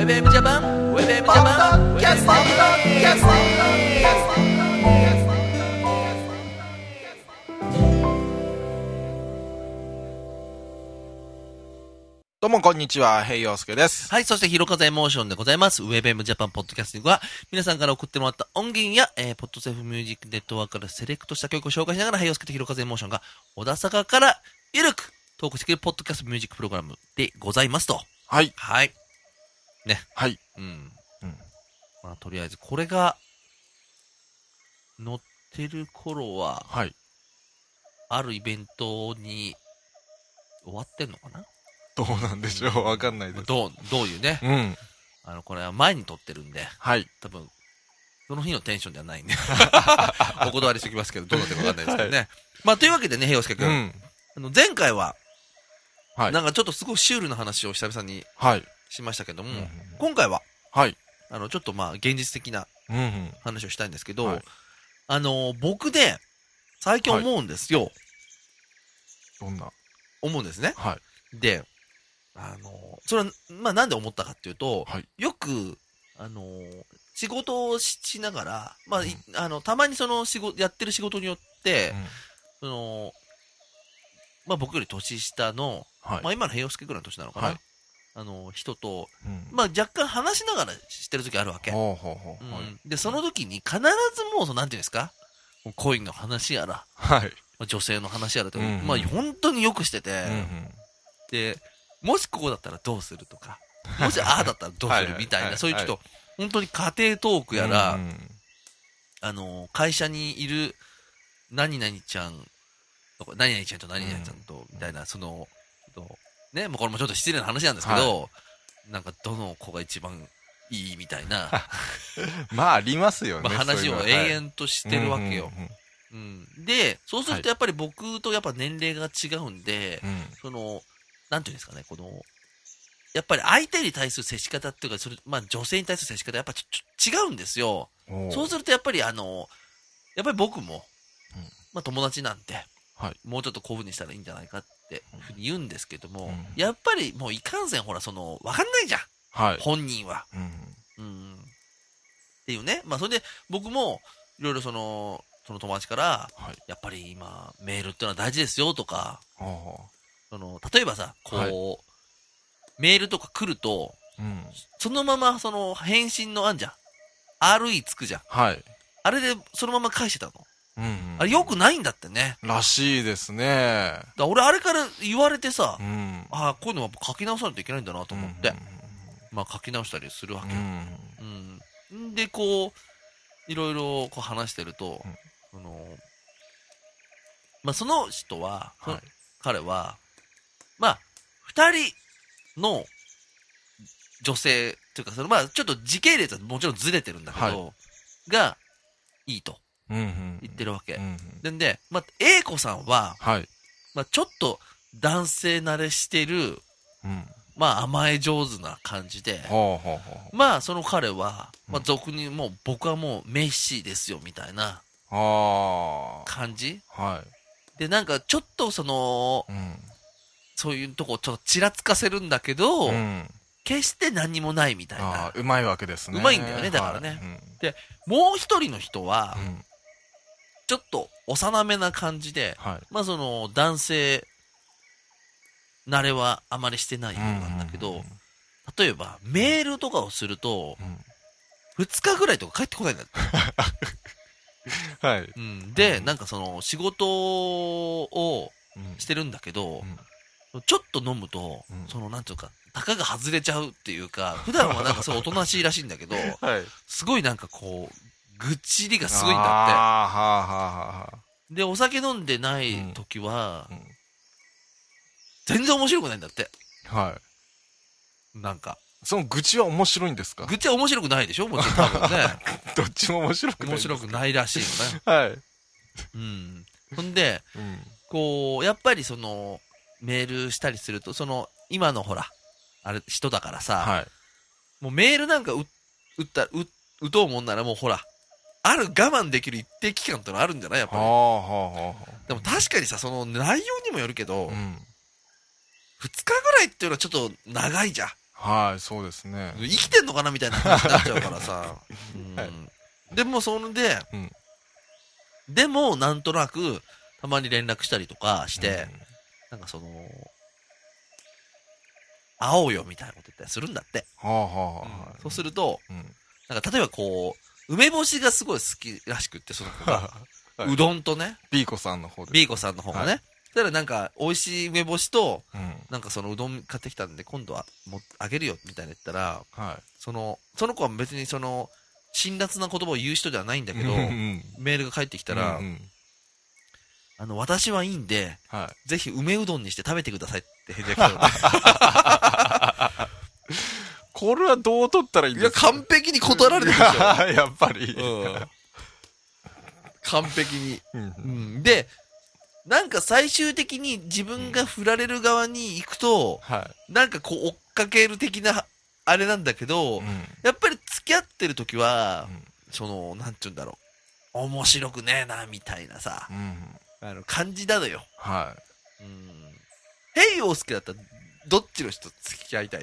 ベムジャパンウェベムジャパンキャステどうもこんにちは、平洋介です。 はい、そしてひろかぜエモーションでございます。ウェベムジャパンポッドキャスティングは皆さんから送ってもらった音源や、ポッドセーフミュージックネットワークからセレクトした曲を紹介しながら、平洋介とひろかぜエモーションが小田坂からゆるくトークしてくれるポッドキャストミュージックプログラムでございますと。 はい。 はい。ね。 はい。 うん。まあ、とりあえず、これが、載ってる頃は、 はい。 あるイベントに、終わってんのかな？ どうなんでしょう、わかんないです。 どういうね。これは前に撮ってるんで、 はい。 多分、その日のテンションではないんで、お断りしておきますけど、どうなってるかわかんないですけどね。はい、まあ、というわけでね、平洋介君。前回は、はい、なんかちょっとすごいシュールな話を久々にしましたけども、今回は、はい、ちょっとまあ現実的な話をしたいんですけど、はい、僕ね、最近思うんですよ。はい、 どんな思うんですね。 はい、 で、それは、まあなんで思ったかっていうと、はい、よく、仕事をしながら、まあ、たまにそのやってる仕事によって、まあ僕より年下の、はい、まあ今の平洋介ぐらいの年なのかな、はい、人と、まあ若干話しながらしてる時あるわけ。で、その時に必ずもう、なんていうんですか、恋の話やら、はい、女性の話やらって、まあ本当によくしてて、で、もしここだったらどうするとか、もしああだったらどうするみたいな、そういうちょっと、本当に家庭トークやら、会社にいる何々ちゃん、何々ちゃんと何々ちゃんと、みたいな、ね、もうこれもちょっと失礼な話なんですけど、はい、なんかどの子が一番いいみたいな。 まあありますよね。 まあ話を永遠としてるわけよ。で、そうするとやっぱり僕とやっぱ年齢が違うんで、なんていうんですかね、やっぱり相手に対する接し方っていうか、まあ女性に対する接し方やっぱ違うんですよ。そうするとやっぱりやっぱり僕も、まあ友達なんて、はい、もうちょっとこういう風にしたらいいんじゃないかってふうに言うんですけども、やっぱりもういかんせんほら、わかんないじゃん。はい、本人は。っていうね。まあそれで僕も、いろいろその友達から、はい、やっぱり今、メールってのは大事ですよとか、例えばさ、はい、メールとか来ると、そのまま返信のあんじゃん。RE つくじゃん。はい。あれでそのまま返してたの。あれ良くないんだってね。 らしいですね。 俺あれから言われてさ、ああ、こういうのは書き直さないといけないんだなと思って、まあ書き直したりするわけよ。で、いろいろ話してると、まあその人は、はい、彼は、まあ、二人の女性というか、まあちょっと時系列はもちろんずれてるんだけど、はい、が、いいと。言ってるわけ。で、まあ、A 子さんは、はい、まあ、ちょっと男性慣れしてる、まあ、甘え上手な感じで、まあ、その彼は、まあ、俗にもう、僕はもうメッシですよ、みたいな、感じ、はい、で、なんか、ちょっとそういうとこをちょっとちらつかせるんだけど、決して何もないみたいな。 うまいわけですね。 うまいんだよね、だからね。はい、で、もう一人の人は、ちょっと幼めな感じで、はい、まあ男性慣れはあまりしてないようなんだけど、例えばメールとかをすると、2日ぐらいとか帰ってこないんだって。はい。で、なんか仕事をしてるんだけど、ちょっと飲むと、なんていうか、たかが外れちゃうっていうか、普段はなんかおとなしいらしいんだけど、はい、すごいなんか愚痴りがすごいんだって。で、お酒飲んでない時は、全然面白くないんだって。はい。なんか。 その愚痴は面白いんですか？ 愚痴は面白くないでしょもちろん多分ね。 どっちも面白くない。 面白くないらしいよね。はい。ほんで、やっぱりメールしたりすると、今のほら、人だからさ、はい、もうメールなんか打とうもんならもうほら、ある我慢できる一定期間ってのあるんじゃないやっぱり。でも確かにさ、内容にもよるけど、2日ぐらいっていうのはちょっと長いじゃん。 はい、そうですね。 生きてんのかなみたいな感じになっちゃうからさ。はい、でも、それで、でも、なんとなく、たまに連絡したりとかして、なんか会おうよみたいなこと言ったりするんだって。そうすると、なんか例えば梅干しがすごい好きらしくって、その子が。うどんとね。 ビーコさんの方で。 ビーコさんの方がね。そしたらなんか、美味しい梅干しと、なんかうどん買ってきたんで、今度はあげるよ、みたいな言ったら、その子は別に辛辣な言葉を言う人ではないんだけど、メールが返ってきたら、私はいいんで、ぜひ梅うどんにして食べてくださいって返事が来たの。 これはどう取ったらいいんですか？ いや、完璧に断られてるでしょ。 やっぱり。 完璧に。で、なんか最終的に自分が振られる側に行くと、なんか追っかける的な、あれなんだけど、やっぱり付き合ってる時は、なんて言うんだろう。面白くねえな、みたいなさ、感じなのよ。ヘイヨウスケだったら、どっちの人と付き合いたい？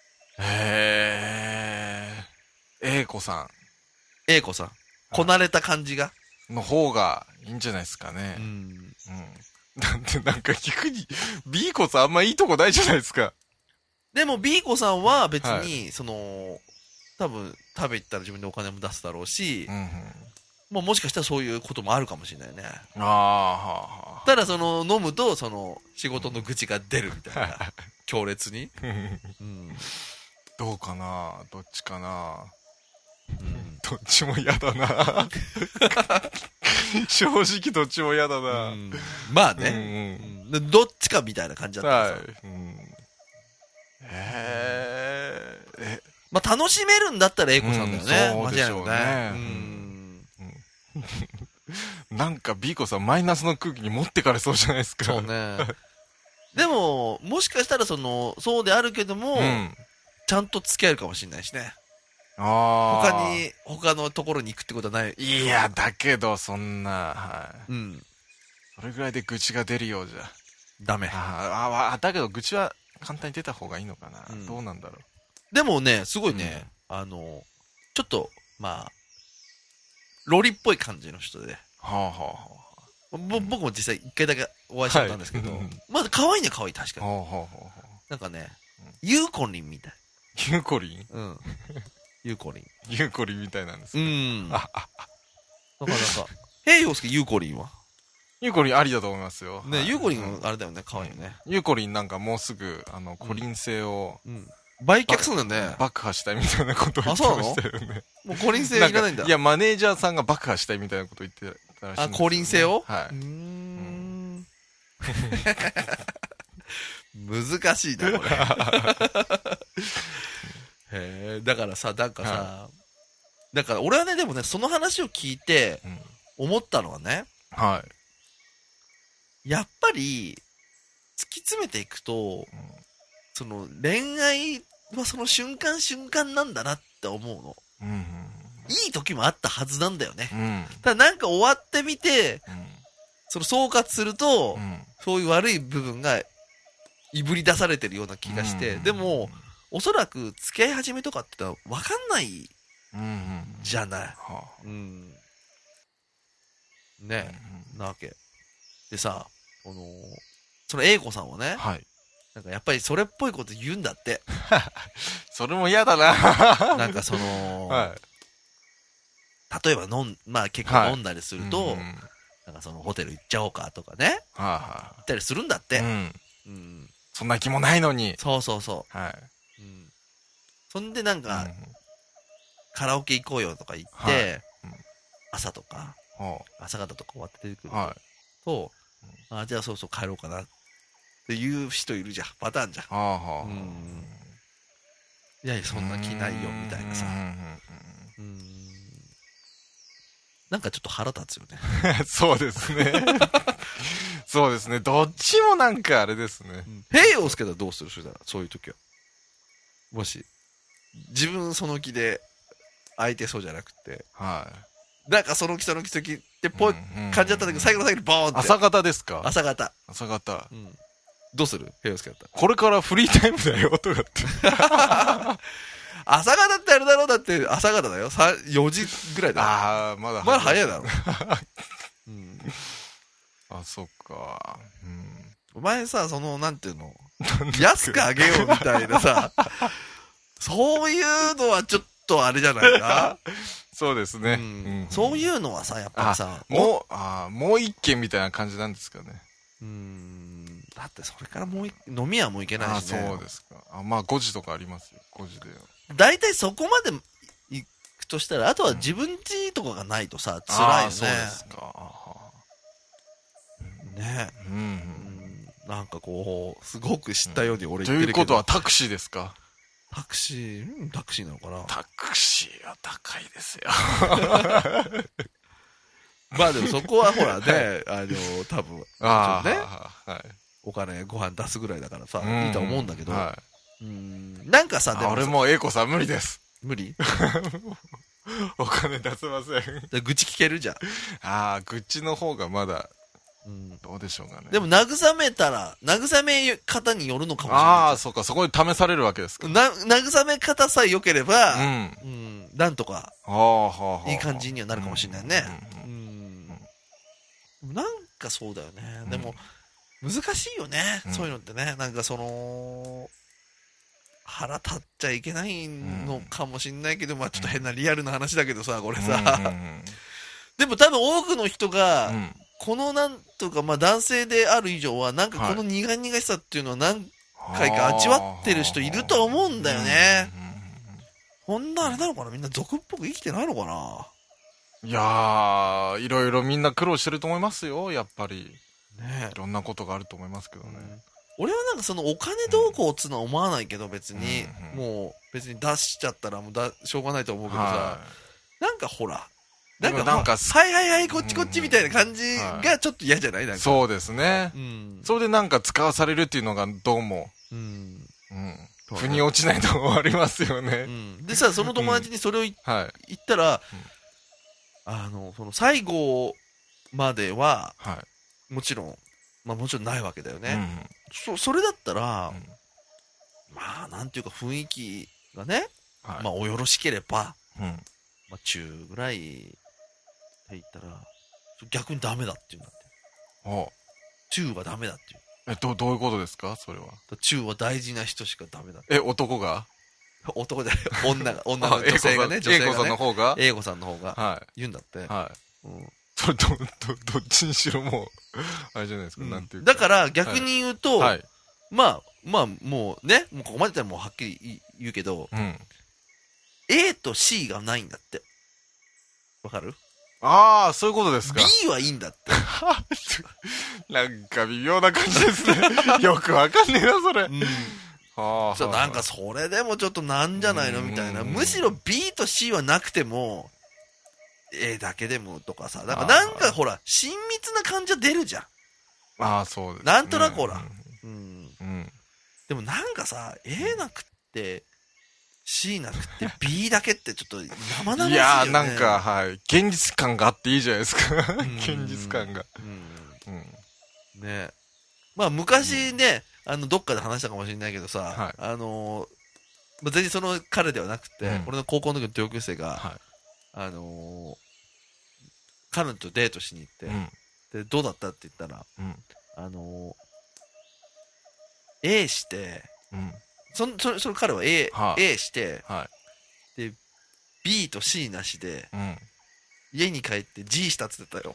英子さん。 英子さん。こなれた感じがの方がいいんじゃないですかね。なんてなんか逆に、ビーコさんあんまいいとこないじゃないですか。 でもビーコさんは別に、多分食べ行ったら自分でお金も出すだろうし、もしかしたらそういうこともあるかもしれないね。ただ飲むと仕事の愚痴が出るみたいな。強烈に。 どうかな、どっちかな。どっちも嫌だな。正直どっちも嫌だな。 まあね。どっちかみたいな感じだったんですよ。まあ楽しめるんだったら英子さんだよね。間違いなくね。 なんかビーコさんマイナスの空気に持ってかれそうじゃないですか。 そうね。でも、もしかしたらそうであるけども、ちゃんと付き合えるかもしれないしね。他のところに行くってことはない。 いや、だけど、そんな、それぐらいで愚痴が出るようじゃ。 ダメ。 だけど、愚痴は簡単に出た方がいいのかな。どうなんだろう。でもね、すごいね、ちょっと、まあ、ロリっぽい感じの人で。僕も実際一回だけお会いしたんですけど、まず可愛いね、可愛い、確かに。なんかね、ゆうこりんみたい。 ゆうこりん？ ゆうこりん。 ゆうこりんみたいなんですか？ なかなか。へいようすけゆうこりんは？ ゆうこりんありだと思いますよ。 ね、ゆうこりんあれだよね、可愛いよね。 ゆうこりんなんかもうすぐ、コリン星を、 売却するんだよね。 爆破したいみたいなことを言ってましたよね。 もうコリン星いらないんだ。 いや、マネージャーさんが爆破したいみたいなことを言ってたらしいんですよ。 コリン星を？難しいな、これ。だからさ、なんかさ、だから俺はね、でもね、その話を聞いて、思ったのはね、やっぱり、突き詰めていくと、恋愛はその瞬間瞬間なんだなって思うの。いい時もあったはずなんだよね。ただなんか終わってみて、総括すると、そういう悪い部分がいぶり出されてるような気がして、でも、おそらく付き合い始めとかってのは分かんないじゃない。ねなわけ。でさ、その英子さんはね、なんかやっぱりそれっぽいこと言うんだって。 それも嫌だな。 なんか例えばまあ結構飲んだりすると、なんかホテル行っちゃおうかとかね、言ったりするんだって。 そんな気もないのに。 そう。そんでなんか、カラオケ行こうよとか言って、朝とか、朝方とか終わって出てくると、じゃあそう帰ろうかなっていう人いるじゃん。パターンじゃん。いやそんな気ないよみたいなさ。なんかちょっと腹立つよね。 そうですね。そうですね。どっちもなんかあれですね。 ヘイヨウスケだどうする？そういう時は。もし、自分その気で相手そうじゃなくて。なんかその気ってぽい感じだったんだけど、最後の最後にボーンって。 朝方ですか？ 朝方。 朝方。 どうする平洋介だったら。 これからフリータイムだよ、とかって。 朝方ってあれだろうだって朝方だよ。4時ぐらいだよ。 ああ、まだ早いだろ。うん、 あ、そっか。 うん。お前さ、なんていうの安くあげようみたいなさ、そういうのはちょっとあれじゃないかそうですね、 そういうのはさ、やっぱりさ、 もう一軒みたいな感じなんですかね。 だってそれからもう飲み屋も行けないしね。 そうですか。まあ5時とかありますよ。5時で。 だいたいそこまで行くとしたら、あとは自分家とかがないとさ、辛いよね。 そうですか。 ね。なんかこう、すごく知ったように俺言ってるけど。 ということはタクシーですか？ タクシーなのかな？ タクシーは高いですよ。 まあでもそこはほらね、多分、ね、お金ご飯出すぐらいだからさ、いいと思うんだけど、なんかさ、 でも俺も英子さん無理です。 無理？ お金出せません。 愚痴聞けるじゃん。 愚痴の方がまだ、どうでしょうかね。 でも慰め方によるのかもしれない。 そうか、そこに試されるわけですか。 慰め方さえ良ければ、なんとか、いい感じにはなるかもしれないね。なんかそうだよね。でも、難しいよね。そういうのってね。なんか腹立っちゃいけないのかもしれないけど、まあちょっと変なリアルな話だけどさ、これさ。でも多分多くの人が、このなんとか、まあ男性である以上は、なんかこの苦々しさっていうのは何回か味わってる人いると思うんだよね。こんなあれなのかな、みんな俗っぽく生きてないのかな。 いやー、いろいろみんな苦労してると思いますよ、やっぱり。 ね、 いろんなことがあると思いますけどね。 俺はなんかお金どうこうっつうのは思わないけど、別に、もう別に出しちゃったらもうしょうがないと思うけどさ、なんかほら、なんかはいこっちこっちみたいな感じがちょっと嫌じゃない？なんかそうですね。それでなんか使わされるっていうのがどうも、腑に落ちないとこありますよね。 でさ、その友達にそれを言ったら、最後までは、もちろんないわけだよね。それだったら、まあ、なんていうか雰囲気がね、まあ、およろしければ、まあ、中ぐらいって言ったら、逆にダメだって言うんだって。中はダメだっていう。どういうことですかそれは。 中は大事な人しかダメだって。 男が？ 男じゃない、女の女性がね、 英子さんの方が？ 英子さんの方が言うんだって。 それどっちにしろもう、あれじゃないですか、なんていうか。 だから逆に言うと、まあ、もうね、もうここまで言ったらもうはっきり言うけど、A と C がないんだって。わかる？ そういうことですか。 B はいいんだって。 なんか微妙な感じですね。よくわかんねえな、それ。 なんかそれでもちょっとなんじゃないのみたいな。むしろ B と C はなくても、A だけでもとかさ、なんかほら、親密な感じは出るじゃん。 そうです。 なんとなくほら。でもなんかさ、A なくって、C なくって B だけってちょっと生々しいよね。いやー、なんか、現実感があっていいじゃないですか。現実感が。 ね。まあ昔ね、どっかで話したかもしれないけどさ、全然その彼ではなくて、俺の高校の時の同級生が、彼女とデートしに行って、で、どうだったって言ったら、A して、その彼は A して、で、B と C なしで、家に帰って G したって言ってたよ。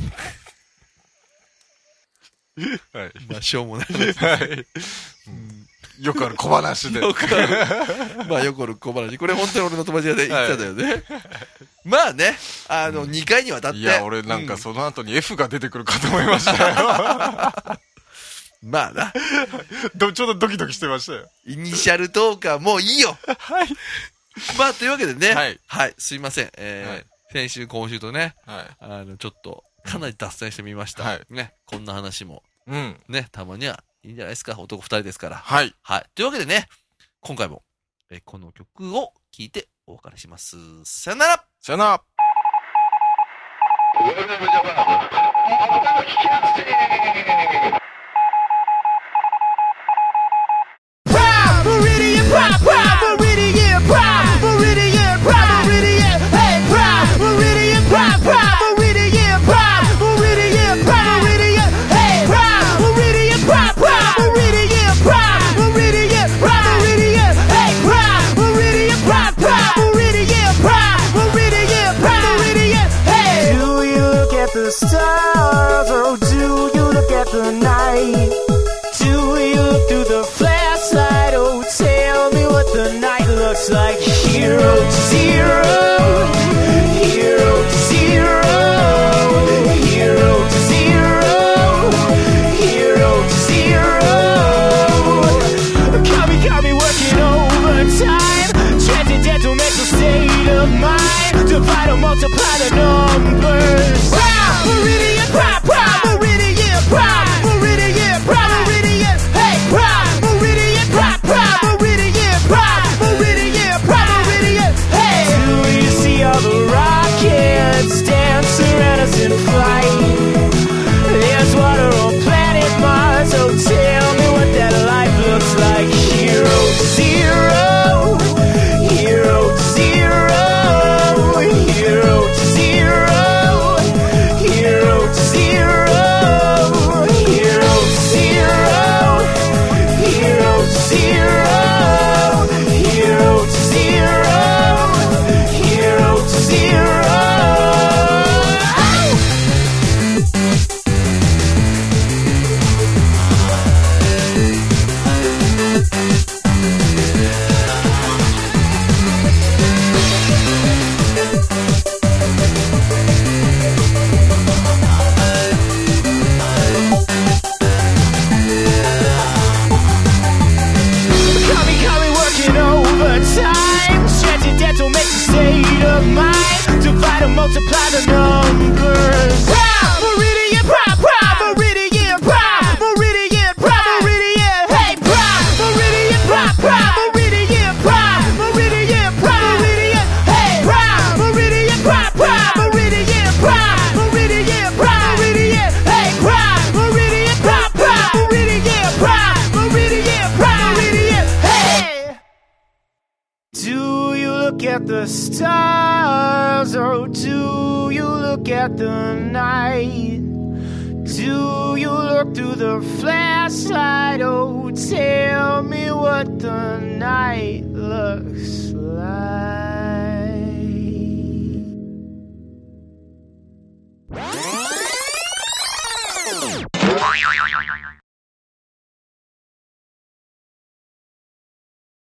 まあ、しょうもないです。 よくある小話で。 よくある小話。これ本当に俺の友達で言ってたんだよね。まあね、2回にわたって。いや、俺なんかその後に F が出てくるかと思いましたよ。 まあな。 ちょうどドキドキしてましたよ。 イニシャルトークはもういいよ。まあ、というわけでね。すいません。先週、今週とね、ちょっと、かなり脱線してみました。ね、こんな話も。ね、たまにはいいんじゃないですか。男2人ですから。というわけでね、今回も、この曲を聴いてお別れします。さよなら。 さよなら。 takes a state of mind to fight and multiply the numbers. Prime Meridian, prime, prime Meridian, prime Meridian, prime Meridian. Hey, prime Meridian, prime, prime Meridian, prime Meridian, prime Meridian. Hey, prime Meridian, prime, prime Meridian, prime Meridian, prime Meridian. Hey, prime Meridian, prime, prime Meridian, prime Meridian, prime Meridian. Hey, do you look at the stars, or do you look at the night? Do you look through the flashlight? Oh, tell me what the night looks like.